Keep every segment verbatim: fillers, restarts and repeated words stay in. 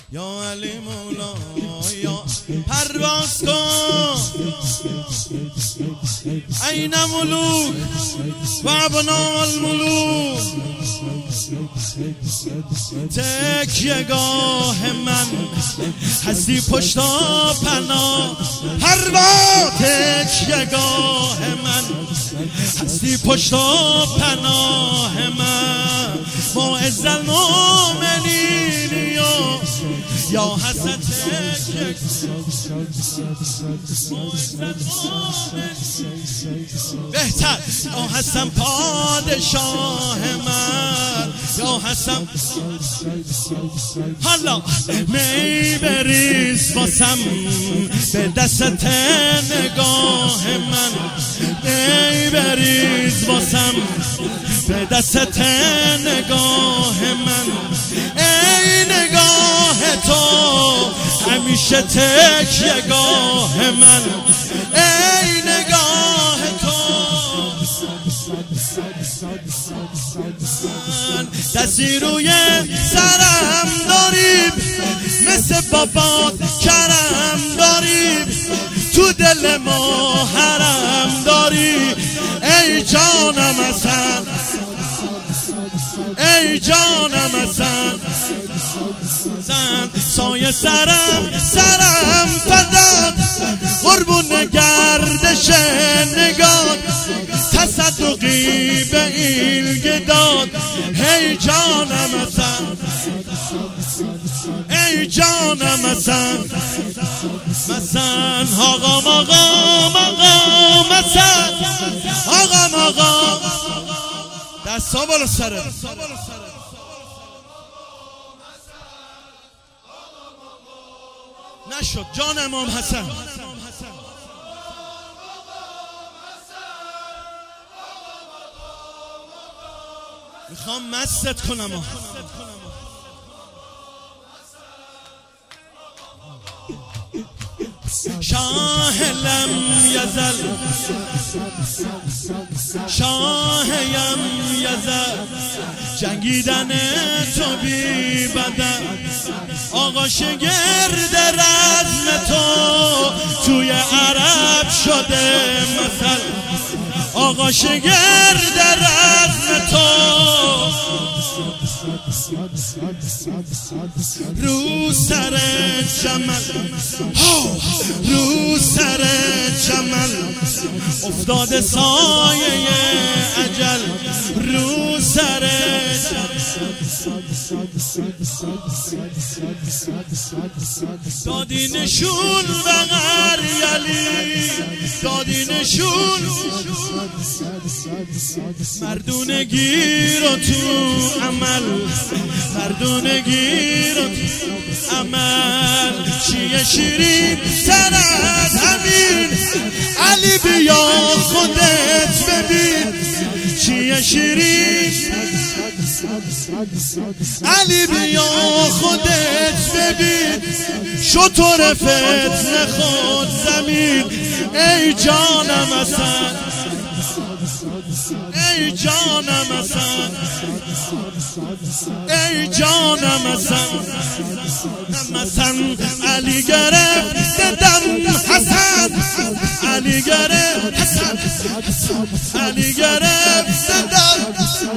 یا علی مولا یا پرواز کن این ملوک و ابناء الملوک تکیه‌گاه من هستی پشتا پناه پرواز تکیه‌گاه من هستی پشتا پناه من معز المؤمنین یا یا حسن بهتر یا حسن پادشاه من یا حسن حالا می بریز باسم به دست نگاه من می بریز باسم به دست نگاه من ای نگاه تو همیشه تکیه‌گاه من ای نگاه تو دستی روی سرم داریم مثل بابات کرم داریم تو دل ما حرم داری ای جانم حسن ای جانم حسن زن سایه سرم سرم فداد قربون گردش نگاه تصدقی به این گداد ای جانم حسن ای جانم حسن مثلا آقام آقام آقام مثلا آقام آقام دستا بالا سره نشد جان امام حسن میخوام مست کنم شاه لم یزل شاه یم یزل جنگیدن تو بی بدل آقا شگرد رزم تو توی عرب شده مثل آقا شگرد رزم تو رو سر جمل رو سر جمل افتاده سایه اجل رو سر دادی نشون بغر یلی دادی نشون مردونگی رو تو عمل مردونگی رو تو عمل چیه شیرین سر از همین علی بیا خودت ببین چیه شیرین علی بیا خودت ببین شطور فتنه خود زمین ای جانم حسن ای جانم حسن ای جانم حسن حسن علی گرفت دم حسن علی گرفت حسن علی گرفت دم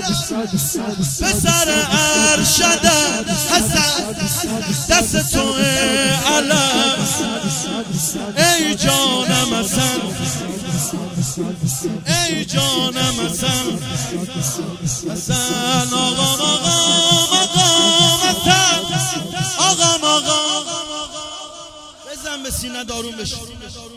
پسر ارشد حسن دست تو علم ای جانم حسن ای جانم حسن حسن آقام آقام آقام حسن آقام آقام بزن به سینه دارون بشه